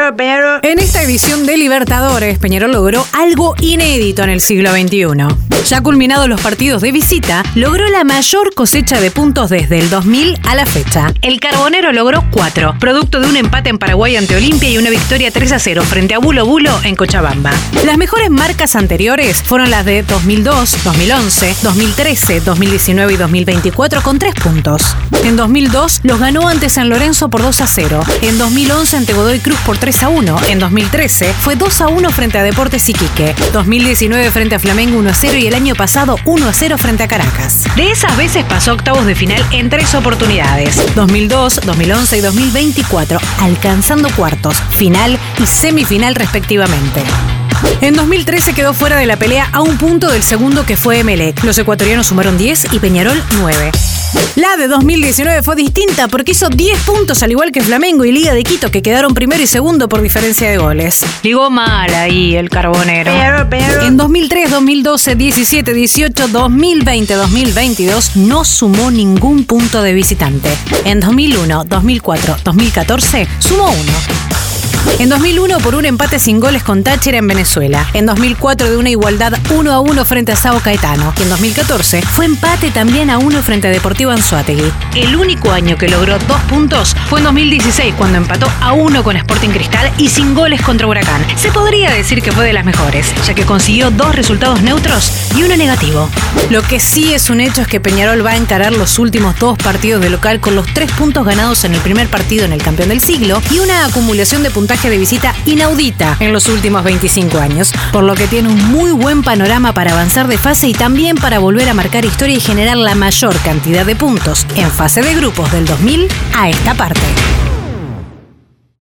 En esta edición de Libertadores, Peñarol logró algo inédito en el siglo XXI. Ya culminados los partidos de visita, logró la mayor cosecha de puntos desde el 2000 a la fecha. El Carbonero logró 4, producto de un empate en Paraguay ante Olimpia y una victoria 3-0 frente a Bulo Bulo en Cochabamba. Las mejores marcas anteriores fueron las de 2002, 2011, 2013, 2019 y 2024 con 3 puntos. En 2002 los ganó ante San Lorenzo por 2-0. En 2011 ante Godoy Cruz por 3-1. En 2013 fue 2-1 frente a Deportes Iquique. 2019 frente a Flamengo 1-0 y el año pasado 1-0 frente a Caracas. De esas veces pasó a octavos de final en 3 oportunidades: 2002, 2011 y 2024, alcanzando cuartos, final y semifinal respectivamente. En 2013 quedó fuera de la pelea a un punto del segundo, que fue Emelec. Los ecuatorianos sumaron 10 y Peñarol 9. La de 2019 fue distinta porque hizo 10 puntos al igual que Flamengo y Liga de Quito, que quedaron primero y segundo por diferencia de goles. Ligó mal ahí el Carbonero. En 2003, 2012, 17, 18, 2020, 2022 no sumó ningún punto de visitante. En 2001, 2004, 2014 sumó 1. En 2001 por un empate sin goles con Táchira en Venezuela. En 2004 de una igualdad 1-1 frente a Sao Caetano. Y en 2014 fue empate también a 1 frente a Deportivo Anzoátegui. El único año que logró 2 puntos fue en 2016, cuando empató a 1 con Sporting Cristal y sin goles contra Huracán. Se podría decir que fue de las mejores, ya que consiguió 2 resultados neutros y 1 negativo. Lo que sí es un hecho es que Peñarol va a encarar los últimos 2 partidos de local con los 3 puntos ganados en el primer partido en el campeón del siglo y una acumulación de puntaje de visita inaudita en los últimos 25 años, por lo que tiene un muy buen panorama para avanzar de fase y también para volver a marcar historia y generar la mayor cantidad de puntos en fase de grupos del 2000 a esta parte.